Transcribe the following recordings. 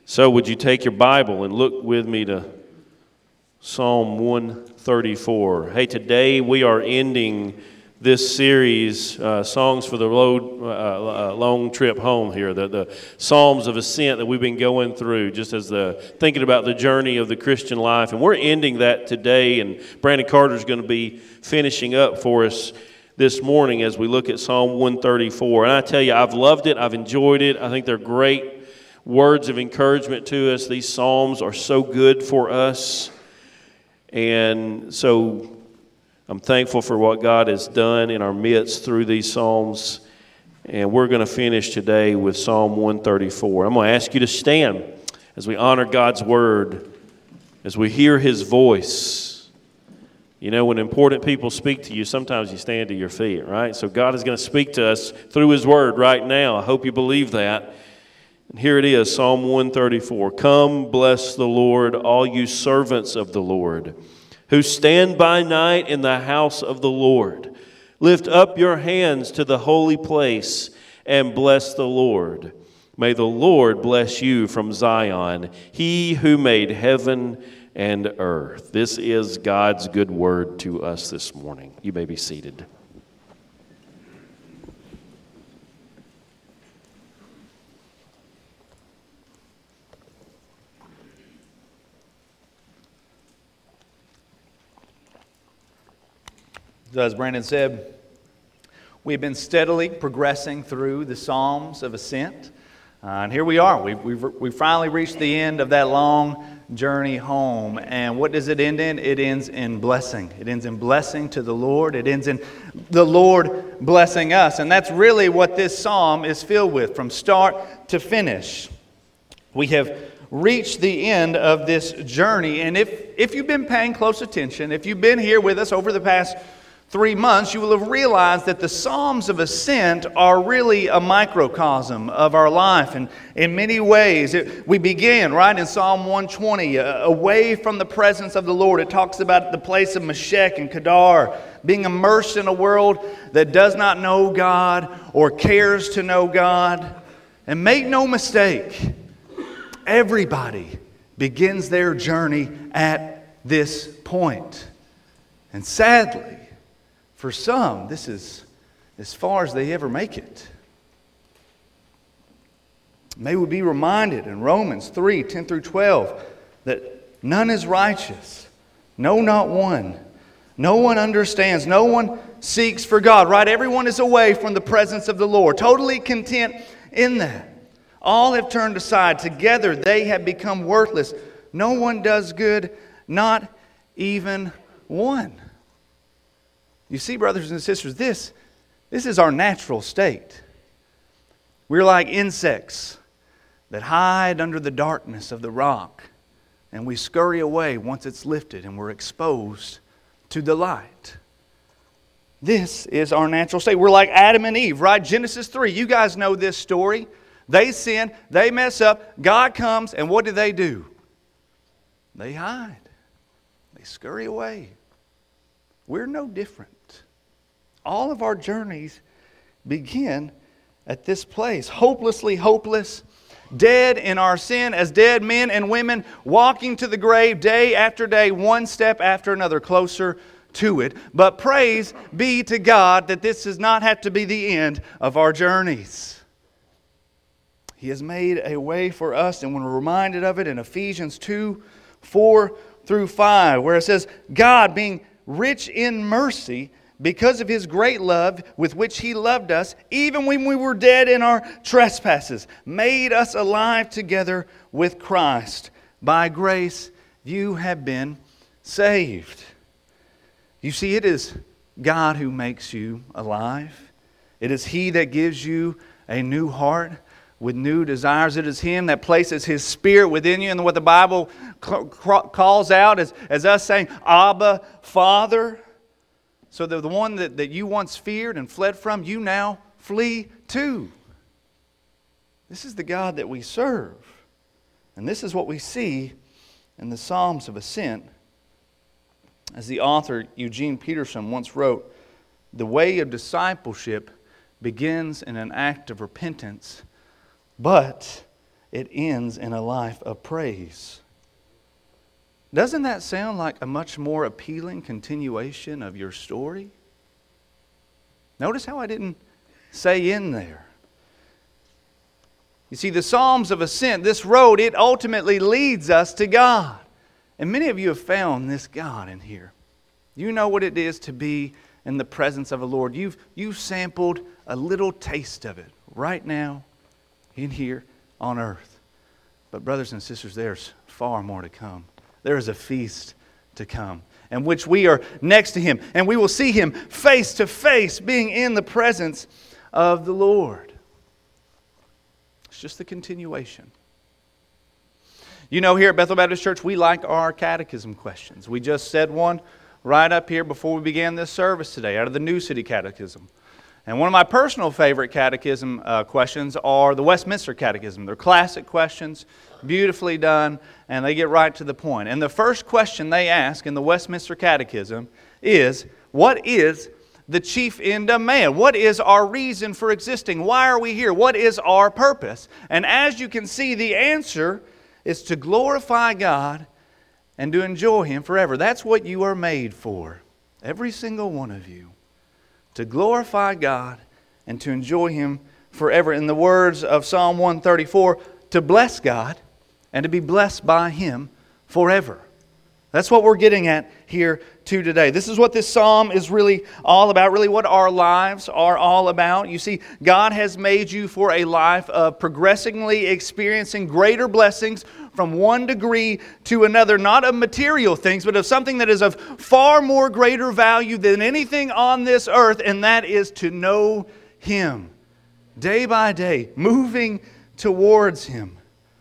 So would you take your Bible and look with me to Psalm 134. Hey, today we are ending this series, Songs for the Long Trip Home here, the Psalms of Ascent that we've been going through, just as thinking about the journey of the Christian life. And we're ending that today, and Brandon Carter's going to be finishing up for us this morning as we look at Psalm 134. And I tell you, I've loved it, I've enjoyed it. I think they're great words of encouragement to us. These Psalms are so good for us. And so I'm thankful for what God has done in our midst through these Psalms. And we're going to finish today with Psalm 134. I'm going to ask you to stand as we honor God's Word, as we hear His voice. You know, when important people speak to you, sometimes you stand to your feet, right? So God is going to speak to us through His Word right now. I hope you believe that. And here it is, Psalm 134. Come, bless the Lord, all you servants of the Lord, who stand by night in the house of the Lord. Lift up your hands to the holy place and bless the Lord. May the Lord bless you from Zion, He who made heaven and earth. This is God's good word to us this morning. You may be seated. So as Brandon said, we've been steadily progressing through the Psalms of Ascent. And here we are. We've finally reached the end of that long journey home. And what does it end in? It ends in blessing. It ends in blessing to the Lord. It ends in the Lord blessing us. And that's really what this psalm is filled with from start to finish. We have reached the end of this journey. And if you've been paying close attention, if you've been here with us over the past 3 months, you will have realized that the Psalms of Ascent are really a microcosm of our life. And in many ways, we begin right in Psalm 120, away from the presence of the Lord. It talks about the place of Meshech and Kedar, being immersed in a world that does not know God or cares to know God. And make no mistake, everybody begins their journey at this point. And sadly, for some, this is as far as they ever make it. May we be reminded in Romans 3, 10 through 12, that none is righteous. No, not one. No one understands. No one seeks for God, right? Everyone is away from the presence of the Lord, totally content in that. All have turned aside. Together they have become worthless. No one does good, not even one. You see, brothers and sisters, this is our natural state. We're like insects that hide under the darkness of the rock, and we scurry away once it's lifted and we're exposed to the light. This is our natural state. We're like Adam and Eve, right? Genesis 3, you guys know this story. They sin, they mess up, God comes, and what do? They hide. They scurry away. We're no different. All of our journeys begin at this place, hopelessly hopeless, dead in our sin as dead men and women, walking to the grave day after day, one step after another, closer to it. But praise be to God that this does not have to be the end of our journeys. He has made a way for us, and when we're reminded of it in Ephesians 2, 4 through 5, where it says, God being rich in mercy, because of His great love with which He loved us, even when we were dead in our trespasses, made us alive together with Christ. By grace you have been saved. You see, it is God who makes you alive. It is He that gives you a new heart with new desires. It is Him that places His Spirit within you. And what the Bible calls out as us saying, Abba, Father. So the one that you once feared and fled from, you now flee to. This is the God that we serve. And this is what we see in the Psalms of Ascent. As the author Eugene Peterson once wrote, the way of discipleship begins in an act of repentance, but it ends in a life of praise. Doesn't that sound like a much more appealing continuation of your story? Notice how I didn't say in there. You see, the Psalms of Ascent, this road, it ultimately leads us to God. And many of you have found this God in here. You know what it is to be in the presence of the Lord. You've sampled a little taste of it right now in here on earth. But brothers and sisters, there's far more to come. There is a feast to come in which we are next to Him. And we will see Him face to face being in the presence of the Lord. It's just the continuation. You know, here at Bethel Baptist Church, we like our catechism questions. We just said one right up here before we began this service today out of the New City Catechism. And one of my personal favorite catechism questions are the Westminster Catechism. They're classic questions, beautifully done, and they get right to the point. And the first question they ask in the Westminster Catechism is, what is the chief end of man? What is our reason for existing? Why are we here? What is our purpose? And as you can see, the answer is to glorify God and to enjoy Him forever. That's what you are made for. Every single one of you. To glorify God and to enjoy Him forever. In the words of Psalm 134, to bless God and to be blessed by Him forever. That's what we're getting at here today. This is what this psalm is really all about, really what our lives are all about. You see, God has made you for a life of progressively experiencing greater blessings from one degree to another, not of material things, but of something that is of far more greater value than anything on this earth, and that is to know Him day by day, moving towards Him.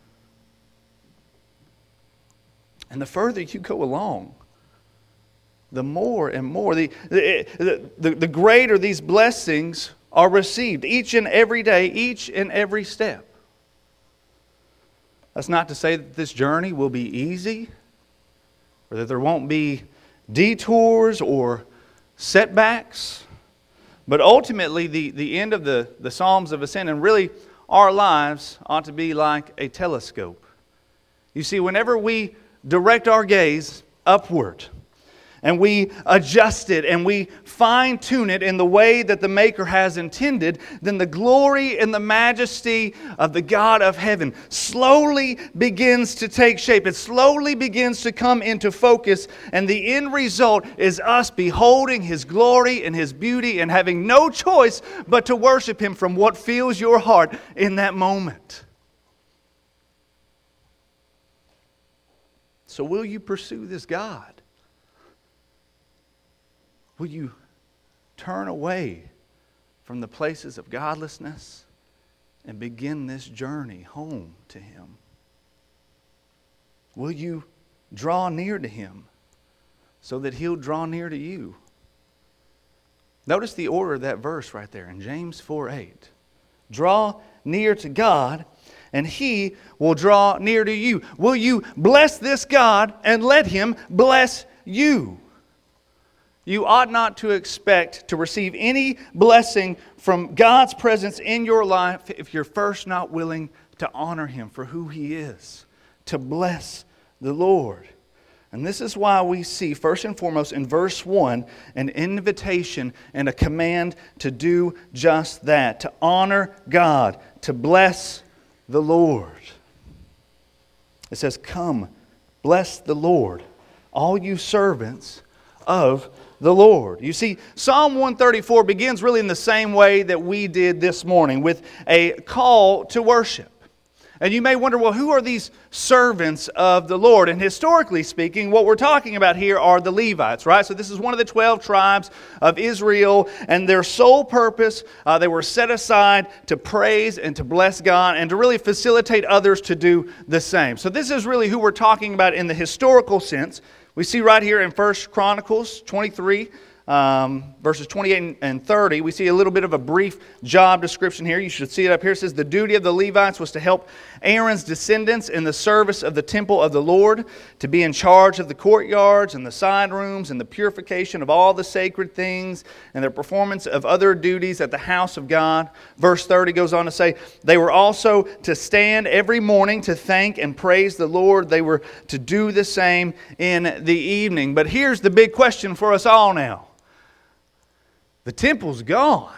And the further you go along, the more and more, the greater these blessings are received each and every day, each and every step. That's not to say that this journey will be easy, or that there won't be detours or setbacks. But ultimately, the end of the Psalms of Ascent, and really our lives, ought to be like a telescope. You see, whenever we direct our gaze upward, and we adjust it and we fine-tune it in the way that the Maker has intended, then the glory and the majesty of the God of heaven slowly begins to take shape. It slowly begins to come into focus, and the end result is us beholding His glory and His beauty and having no choice but to worship Him from what fills your heart in that moment. So will you pursue this God? Will you turn away from the places of godlessness and begin this journey home to Him? Will you draw near to Him so that He'll draw near to you? Notice the order of that verse right there in James 4:8. Draw near to God, and He will draw near to you. Will you bless this God and let Him bless you? You ought not to expect to receive any blessing from God's presence in your life if you're first not willing to honor Him for who He is, to bless the Lord. And this is why we see, first and foremost, in verse 1, an invitation and a command to do just that, to honor God, to bless the Lord. It says, "Come, bless the Lord, all you servants of the Lord." You see, Psalm 134 begins really in the same way that we did this morning, with a call to worship. And you may wonder, well, who are these servants of the Lord? And historically speaking, what we're talking about here are the Levites, right? So this is one of the 12 tribes of Israel, and their sole purpose, they were set aside to praise and to bless God and to really facilitate others to do the same. So this is really who we're talking about in the historical sense. We see right here in 1 Chronicles 23, verses 28 and 30, we see a little bit of a brief job description here. You should see it up here. It says, the duty of the Levites was to help Aaron's descendants in the service of the temple of the Lord, to be in charge of the courtyards and the side rooms and the purification of all the sacred things and the performance of other duties at the house of God. Verse 30 goes on to say, they were also to stand every morning to thank and praise the Lord. They were to do the same in the evening. But here's the big question for us all now. The temple's gone.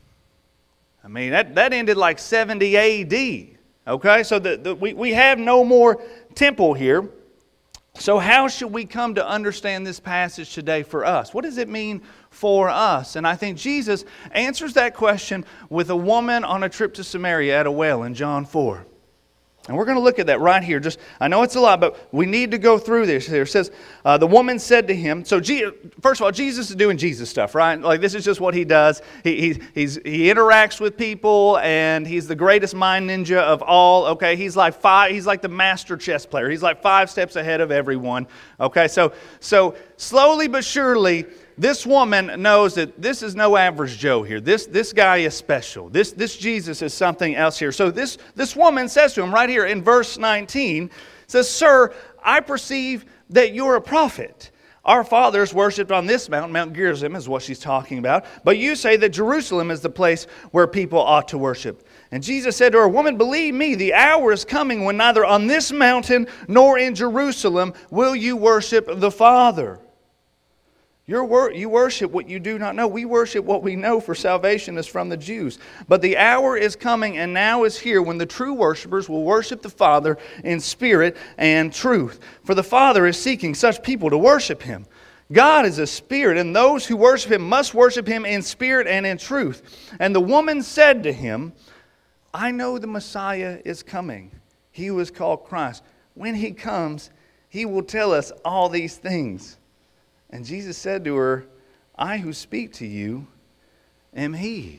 I mean, that ended like 70 A.D., okay? So we have no more temple here. So how should we come to understand this passage today for us? What does it mean for us? And I think Jesus answers that question with a woman on a trip to Samaria at a well in John 4. And we're going to look at that right here. I know it's a lot, but we need to go through this. It says, the woman said to him, so first of all, Jesus is doing Jesus stuff, right? Like this is just what he does. He interacts with people, and he's the greatest mind ninja of all. Okay, he's like the master chess player. He's like 5 steps ahead of everyone. Okay, so slowly but surely, this woman knows that this is no average Joe here. This guy is special. This Jesus is something else here. So this woman says to him right here in verse 19, says, Sir, I perceive that you're a prophet. Our fathers worshipped on this mountain, Mount Gerizim is what she's talking about. But you say that Jerusalem is the place where people ought to worship. And Jesus said to her, Woman, believe me, the hour is coming when neither on this mountain nor in Jerusalem will you worship the Father. You worship what you do not know. We worship what we know, for salvation is from the Jews. But the hour is coming and now is here when the true worshipers will worship the Father in spirit and truth. For the Father is seeking such people to worship Him. God is a spirit, and those who worship Him must worship Him in spirit and in truth. And the woman said to Him, I know the Messiah is coming, He who is called Christ. When He comes, He will tell us all these things. And Jesus said to her, I who speak to you am He.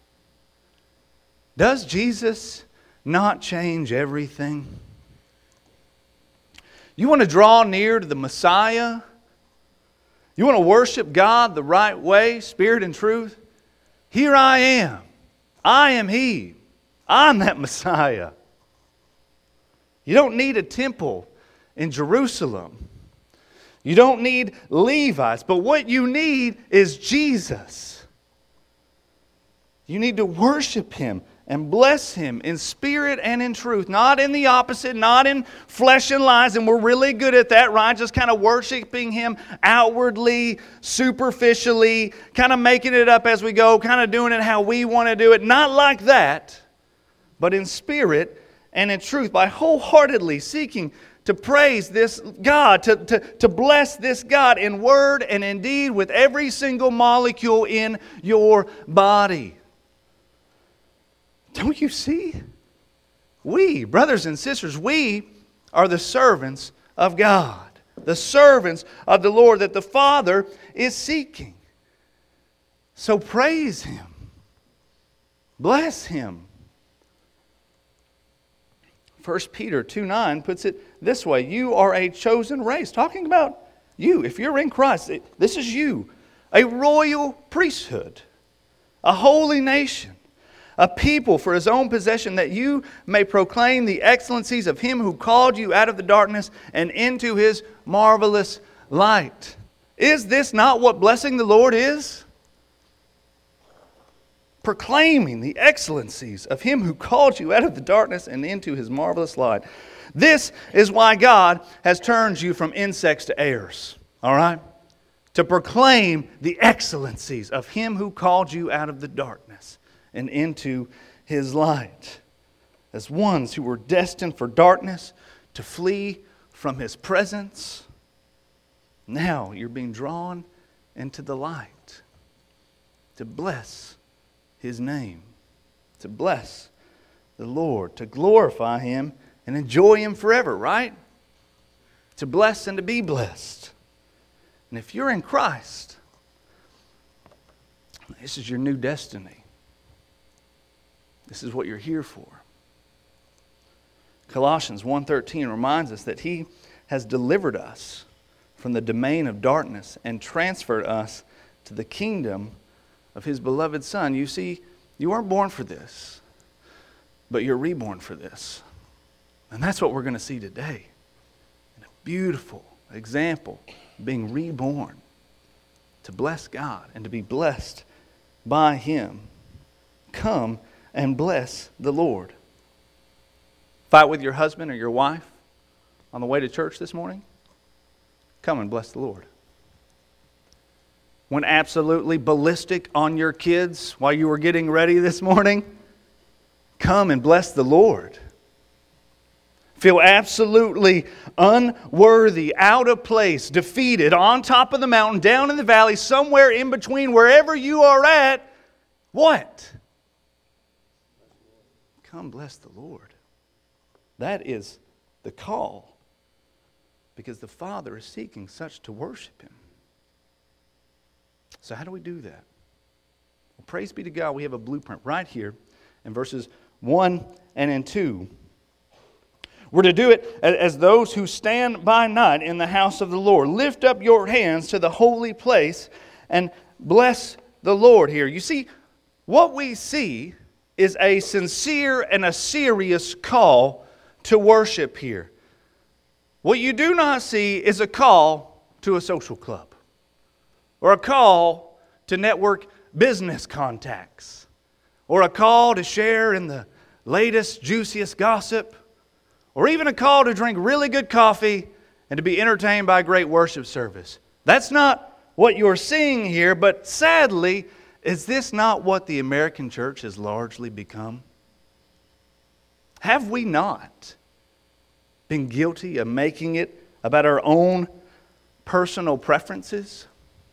Does Jesus not change everything? You want to draw near to the Messiah? You want to worship God the right way, spirit and truth? Here I am. I am He. I'm that Messiah. You don't need a temple in Jerusalem. You don't need Levites, but what you need is Jesus. You need to worship Him and bless Him in spirit and in truth, not in the opposite, not in flesh and lies, and we're really good at that, right? Just kind of worshiping Him outwardly, superficially, kind of making it up as we go, kind of doing it how we want to do it. Not like that, but in spirit and in truth, by wholeheartedly seeking to praise this God, to bless this God in word and in deed with every single molecule in your body. Don't you see? We, brothers and sisters, we are the servants of God. The servants of the Lord that the Father is seeking. So praise Him. Bless Him. 1 Peter 2:9 puts it this way. You are a chosen race. Talking about you. If you're in Christ, this is you. A royal priesthood. A holy nation. A people for His own possession, that you may proclaim the excellencies of Him who called you out of the darkness and into His marvelous light. Is this not what blessing the Lord is? Proclaiming the excellencies of Him who called you out of the darkness and into His marvelous light. This is why God has turned you from insects to heirs. All right? To proclaim the excellencies of Him who called you out of the darkness and into His light. As ones who were destined for darkness, to flee from His presence. Now you're being drawn into the light. To bless His name, to bless the Lord, to glorify Him and enjoy Him forever, right? To bless and to be blessed. And if you're in Christ, this is your new destiny. This is what you're here for. Colossians 1:13 reminds us that He has delivered us from the domain of darkness and transferred us to the kingdom of His beloved Son. You see, you weren't born for this, but you're reborn for this. And that's what we're going to see today. And a beautiful example of being reborn to bless God and to be blessed by Him. Come and bless the Lord. Fight with your husband or your wife on the way to church this morning? Come and bless the Lord. Went absolutely ballistic on your kids while you were getting ready this morning? Come and bless the Lord. Feel absolutely unworthy, out of place, defeated, on top of the mountain, down in the valley, somewhere in between, wherever you are at. What? Come bless the Lord. That is the call, because the Father is seeking such to worship Him. So how do we do that? Well, praise be to God, we have a blueprint right here in verses 1 and in 2. We're to do it as those who stand by night in the house of the Lord. Lift up your hands to the holy place and bless the Lord here. You see, what we see is a sincere and a serious call to worship here. What you do not see is a call to a social club or a call to network business contacts or a call to share in the latest, juiciest gossip, or even a call to drink really good coffee and to be entertained by a great worship service. That's not what you're seeing here, but sadly, is this not what the American church has largely become? Have we not been guilty of making it about our own personal preferences?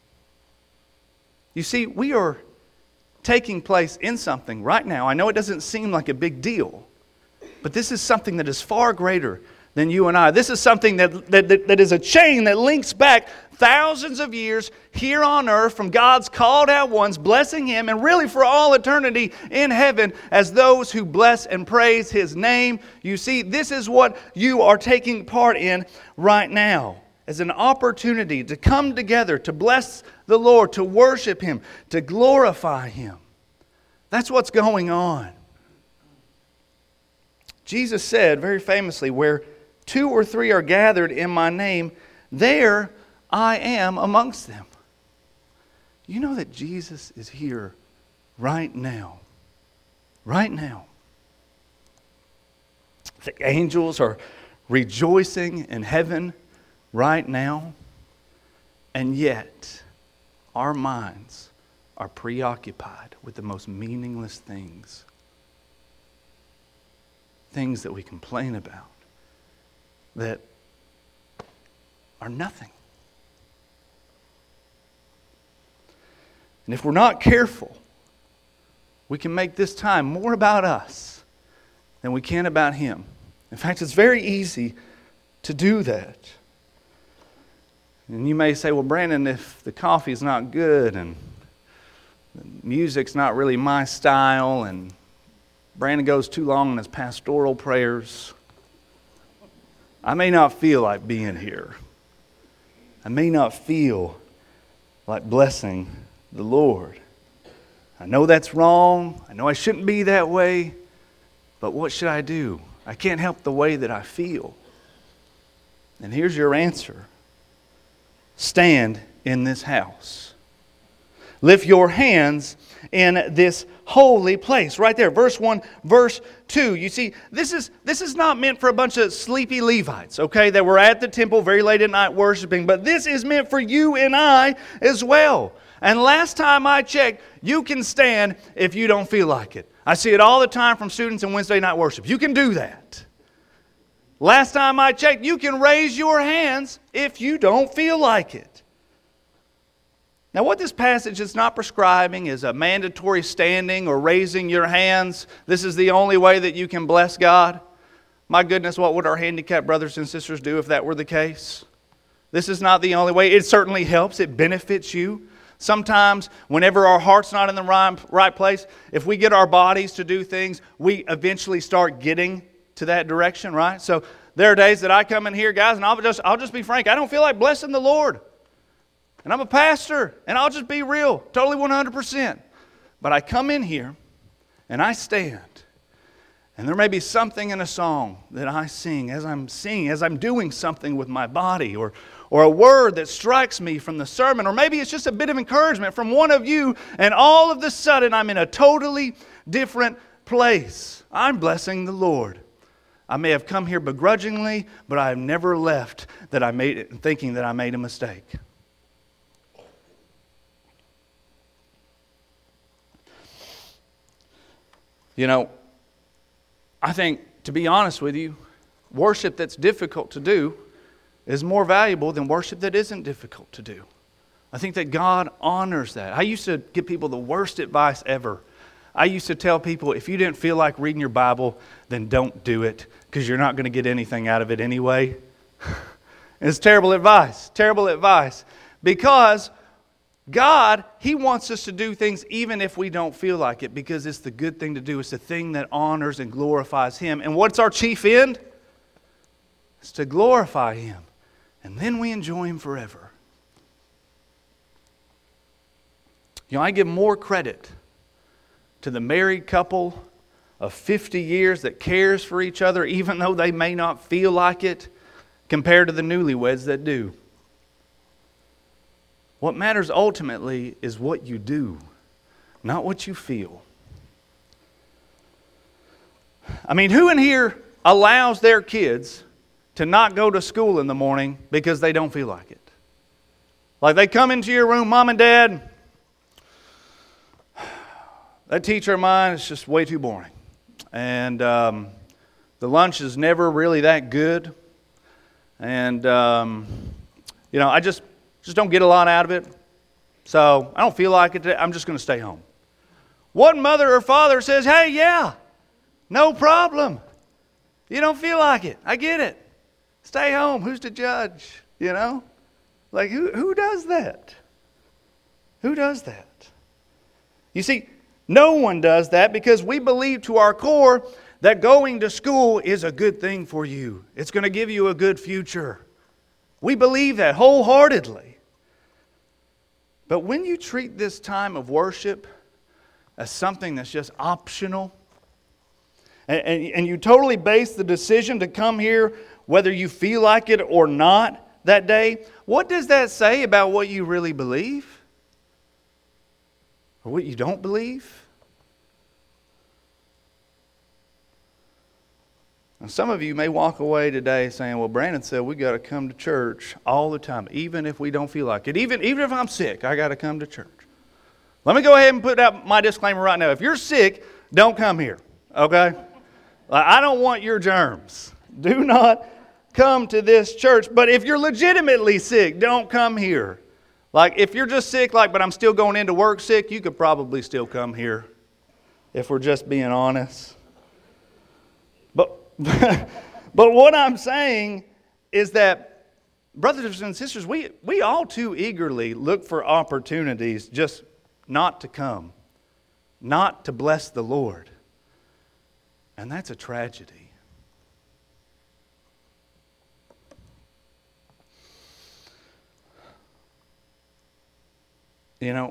You see, we are taking place in something right now. I know it doesn't seem like a big deal, but this is something that is far greater than you and I. This is something that is a chain that links back thousands of years here on earth from God's called out ones, blessing Him, and really for all eternity in heaven as those who bless and praise His name. You see, this is what you are taking part in right now, as an opportunity to come together, to bless the Lord, to worship Him, to glorify Him. That's what's going on. Jesus said very famously, where 2 or 3 are gathered in my name, there I am amongst them. You know that Jesus is here right now. Right now. The angels are rejoicing in heaven right now. And yet, our minds are preoccupied with the most meaningless things. Things that we complain about that are nothing. And if we're not careful, we can make this time more about us than we can about Him. In fact, it's very easy to do that. And you may say, well, Brandon, if the coffee's not good and the music's not really my style and Brandon goes too long in his pastoral prayers, I may not feel like being here. I may not feel like blessing the Lord. I know that's wrong. I know I shouldn't be that way. But what should I do? I can't help the way that I feel. And here's your answer. Stand in this house. Lift your hands in this holy place. Right there, verse 1, verse 2. You see, this is not meant for a bunch of sleepy Levites, okay, that were at the temple very late at night worshiping. But this is meant for you and I as well. And last time I checked, you can stand if you don't feel like it. I see it all the time from students in Wednesday night worship. You can do that. Last time I checked, you can raise your hands if you don't feel like it. Now, what this passage is not prescribing is a mandatory standing or raising your hands. This is the only way that you can bless God. My goodness, what would our handicapped brothers and sisters do if that were the case? This is not the only way. It certainly helps. It benefits you. Sometimes, whenever our heart's not in the right place, if we get our bodies to do things, we eventually start getting to that direction, right? So there are days that I come in here, guys, and I'll just be frank. I don't feel like blessing the Lord. And I'm a pastor, and I'll just be real, totally 100%. But I come in here, and I stand, and there may be something in a song that I sing, as I'm doing something with my body, or a word that strikes me from the sermon, or maybe it's just a bit of encouragement from one of you, and all of a sudden I'm in a totally different place. I'm blessing the Lord. I may have come here begrudgingly, but I have never left thinking that I made a mistake. You know, I think, to be honest with you, worship that's difficult to do is more valuable than worship that isn't difficult to do. I think that God honors that. I used to give people the worst advice ever. I used to tell people, if you didn't feel like reading your Bible, then don't do it, because you're not going to get anything out of it anyway. It's terrible advice. Because God, He wants us to do things even if we don't feel like it, because it's the good thing to do. It's the thing that honors and glorifies Him. And what's our chief end? It's to glorify Him. And then we enjoy Him forever. You know, I give more credit to the married couple of 50 years that cares for each other, even though they may not feel like it, compared to the newlyweds that do. What matters ultimately is what you do, not what you feel. I mean, who in here allows their kids to not go to school in the morning because they don't feel like it? Like they come into your room, Mom and Dad, that teacher of mine is just way too boring. And the lunch is never really that good. And, I just don't get a lot out of it. So I don't feel like it today. I'm just going to stay home. One mother or father says, hey, yeah, no problem. You don't feel like it. I get it. Stay home. Who's to judge? You know? Like, who does that? Who does that? You see, no one does that, because we believe to our core that going to school is a good thing for you. It's going to give you a good future. We believe that wholeheartedly. But when you treat this time of worship as something that's just optional, and you totally base the decision to come here whether you feel like it or not that day, what does that say about what you really believe? Or what you don't believe? Now, some of you may walk away today saying, well, Brandon said we got to come to church all the time, even if we don't feel like it. Even if I'm sick, I got to come to church. Let me go ahead and put out my disclaimer right now. If you're sick, don't come here, okay? I don't want your germs. Do not come to this church. But if you're legitimately sick, don't come here. Like, if you're just sick, but I'm still going into work sick, you could probably still come here, if we're just being honest. But what I'm saying is that, brothers and sisters, we all too eagerly look for opportunities just not to come, not to bless the Lord. And that's a tragedy. You know,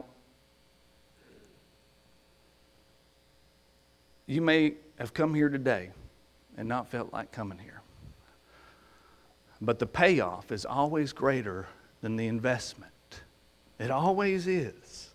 you may have come here today and not felt like coming here. But the payoff is always greater than the investment. It always is.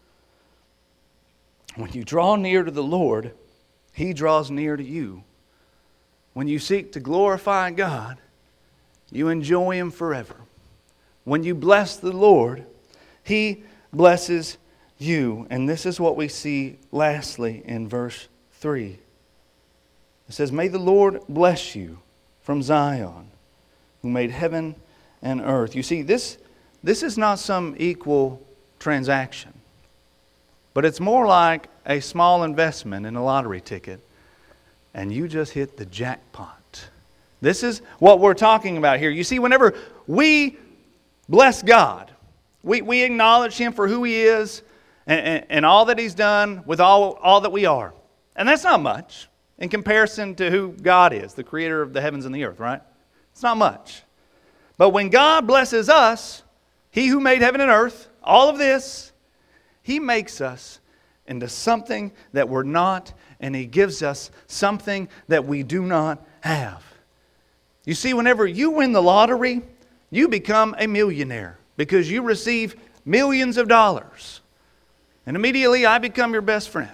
When you draw near to the Lord, He draws near to you. When you seek to glorify God, you enjoy Him forever. When you bless the Lord, He blesses you. And this is what we see lastly in verse 3. It says, may the Lord bless you from Zion, who made heaven and earth. You see, this is not some equal transaction, but it's more like a small investment in a lottery ticket, and you just hit the jackpot. This is what we're talking about here. You see, whenever we bless God, we acknowledge Him for who He is and all that He's done with all that we are. And that's not much in comparison to who God is, the creator of the heavens and the earth, right? It's not much. But when God blesses us, He who made heaven and earth, all of this, He makes us into something that we're not, and He gives us something that we do not have. You see, whenever you win the lottery, you become a millionaire because you receive millions of dollars. And immediately I become your best friend.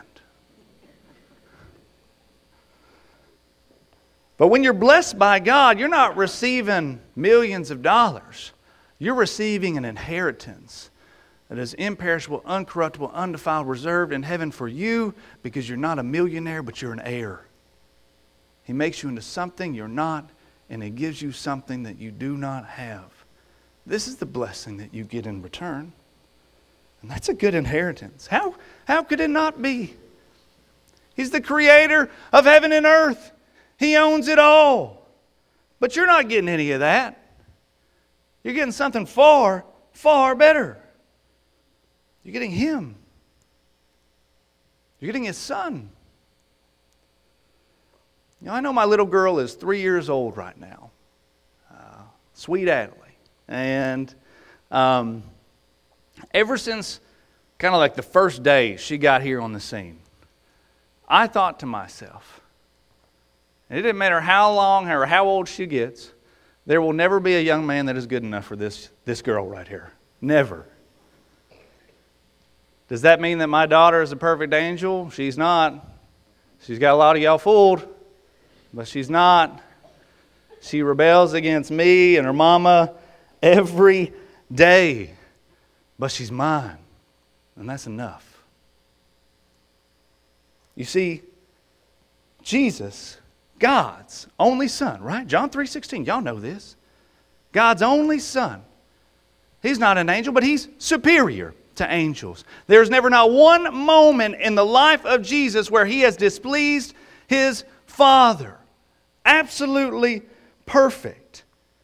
But when you're blessed by God, you're not receiving millions of dollars. You're receiving an inheritance that is imperishable, uncorruptible, undefiled, reserved in heaven for you because you're not a millionaire, but you're an heir. He makes you into something you're not, and He gives you something that you do not have. This is the blessing that you get in return. And that's a good inheritance. How could it not be? He's the creator of heaven and earth. He owns it all. But you're not getting any of that. You're getting something far, far better. You're getting Him. You're getting His Son. You know, I know my little girl is 3 years old right now. Sweet Adley. And ever since kind of like the first day she got here on the scene, I thought to myself, it didn't matter how long or how old she gets, there will never be a young man that is good enough for this girl right here. Never. Does that mean that my daughter is a perfect angel? She's not. She's got a lot of y'all fooled, but she's not. She rebels against me and her mama every day, but she's mine, and that's enough. You see, Jesus, God's only Son, right? John 3:16, y'all know this. God's only Son. He's not an angel, but He's superior to angels. There's never not one moment in the life of Jesus where He has displeased His Father. Absolutely perfect.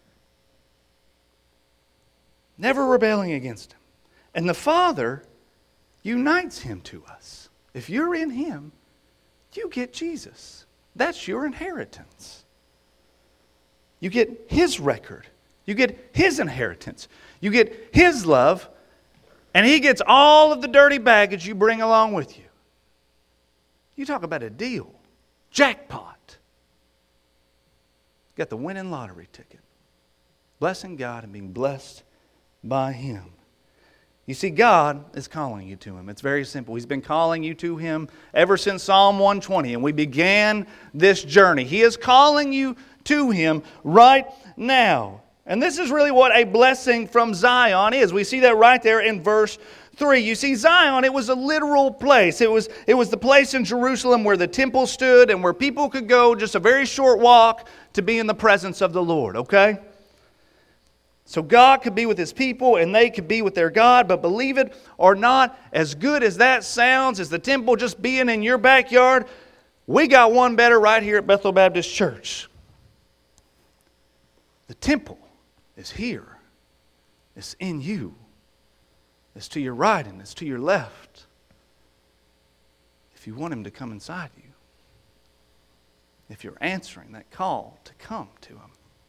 Never rebelling against Him. And the Father unites Him to us. If you're in Him, you get Jesus. That's your inheritance. You get His record. You get His inheritance. You get His love. And He gets all of the dirty baggage you bring along with you. You talk about a deal. Jackpot. Got the winning lottery ticket. Blessing God and being blessed by Him. You see, God is calling you to Him. It's very simple. He's been calling you to Him ever since Psalm 120, and we began this journey. He is calling you to Him right now. And this is really what a blessing from Zion is. We see that right there in verse 3. You see, Zion, it was a literal place. It was the place in Jerusalem where the temple stood and where people could go just a very short walk to be in the presence of the Lord, okay? So God could be with His people and they could be with their God, but believe it or not, as good as that sounds, as the temple just being in your backyard, we got one better right here at Bethel Baptist Church. The temple is here. It's in you. It's to your right and it's to your left. If you want Him to come inside you. If you're answering that call to come to Him.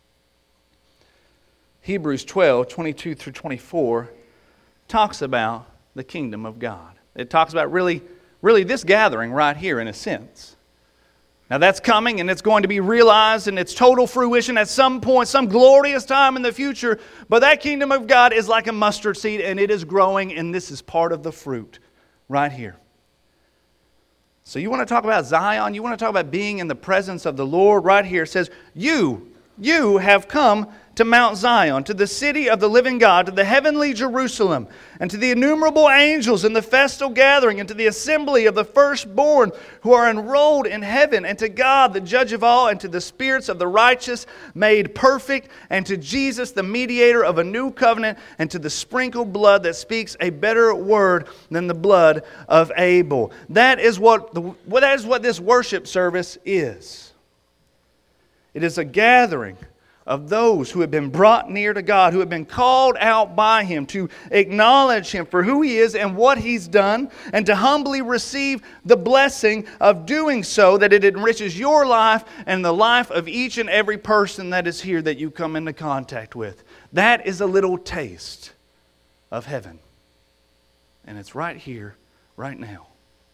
Hebrews 12, 22 through 24 talks about the kingdom of God. It talks about really this gathering right here in a sense. Now that's coming and it's going to be realized in its total fruition at some point, some glorious time in the future. But that kingdom of God is like a mustard seed and it is growing, and this is part of the fruit right here. So you want to talk about Zion? You want to talk about being in the presence of the Lord? Right here it says, you have come to Mount Zion, to the city of the living God, to the heavenly Jerusalem, and to the innumerable angels in the festal gathering, and to the assembly of the firstborn who are enrolled in heaven, and to God, the judge of all, and to the spirits of the righteous made perfect, and to Jesus, the mediator of a new covenant, and to the sprinkled blood that speaks a better word than the blood of Abel. That is what this worship service is. It is a gathering of those who have been brought near to God, who have been called out by Him to acknowledge Him for who He is and what He's done, and to humbly receive the blessing of doing so, that it enriches your life and the life of each and every person that is here that you come into contact with. That is a little taste of heaven. And it's right here, right now.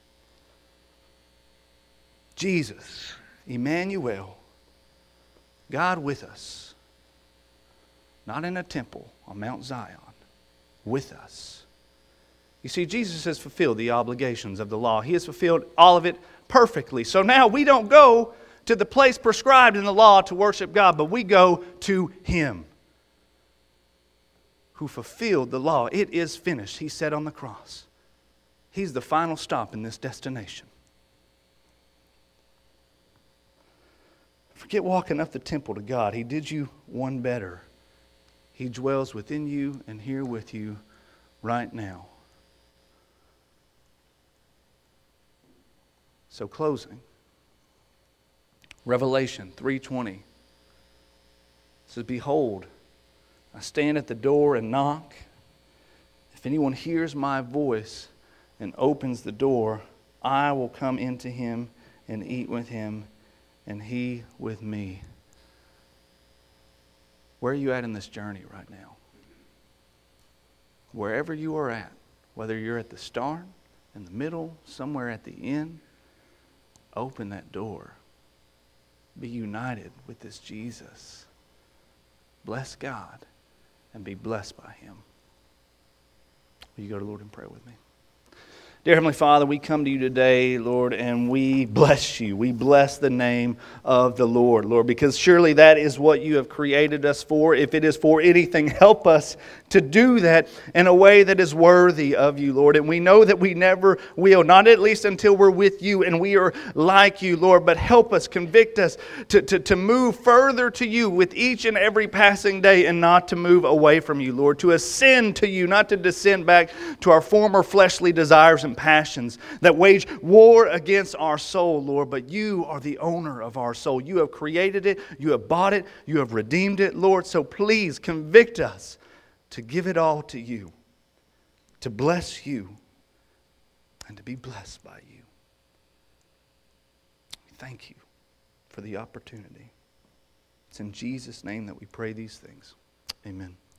Jesus, Emmanuel, God with us. Not in a temple on Mount Zion, with us. You see, Jesus has fulfilled the obligations of the law. He has fulfilled all of it perfectly. So now we don't go to the place prescribed in the law to worship God, but we go to Him who fulfilled the law. It is finished, He said on the cross. He's the final stop in this destination. Forget walking up the temple to God. He did you one better. He dwells within you and here with you right now. So closing, Revelation 3:20 says, "Behold, I stand at the door and knock. If anyone hears my voice and opens the door, I will come into him and eat with him, and he with me." Where are you at in this journey right now? Wherever you are at, whether you're at the start, in the middle, somewhere at the end, open that door. Be united with this Jesus. Bless God and be blessed by Him. Will you go to the Lord in prayer with me? Dear Heavenly Father, we come to you today, Lord, and we bless you. We bless the name of the Lord, Lord, because surely that is what you have created us for. If it is for anything, help us to do that in a way that is worthy of you, Lord. And we know that we never will, not at least until we're with you and we are like you, Lord. But help us, convict us to move further to you with each and every passing day and not to move away from you, Lord. To ascend to you, not to descend back to our former fleshly desires and passions that wage war against our soul, Lord. But you are the owner of our soul. You have created it. You have bought it. You have redeemed it, Lord. So please convict us to give it all to you, to bless you, and to be blessed by you. Thank you for the opportunity. It's in Jesus' name that we pray these things. Amen.